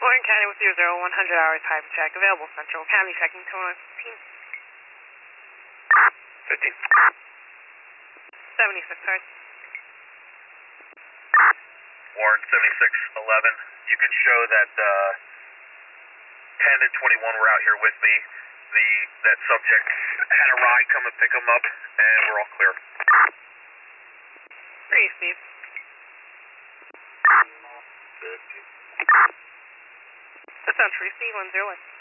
Lawrence County with 100 hours private check. Available Central County checking 2115. 15. 76 card. Warren 7611. You can show that 10 and 21 were out here with me. That subject had a ride come and pick him up, and we're all clear. Three, Steve. 50. That's on Tracy 101.